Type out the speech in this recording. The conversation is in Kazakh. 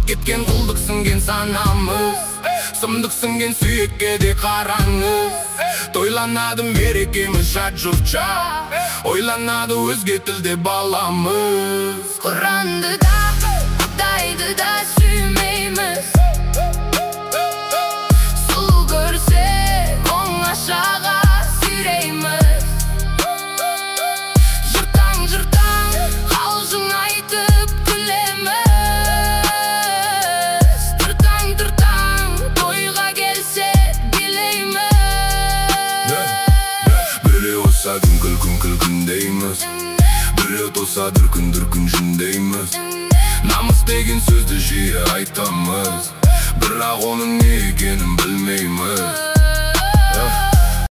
кеткен құлдық сіңген санамыз, сұмдық сіңген сүйекке де қараңыз. Тойланады мерекеміз жат жұртша, ойланады өзге тілде баламыз. Құранды да, Құдайды да сүймейміз. Сұлу көрсек оңашаға сүйрейміз. Жыртаң қалжың айтып күлеміз. Тұртаң тойға келсе билейміз. Біреу оса күн дейміз, біреу тоса дүркін жүндейміз. Намыс деген сөзді жиі айтамыз, бірақ оның не екенін білмейміз.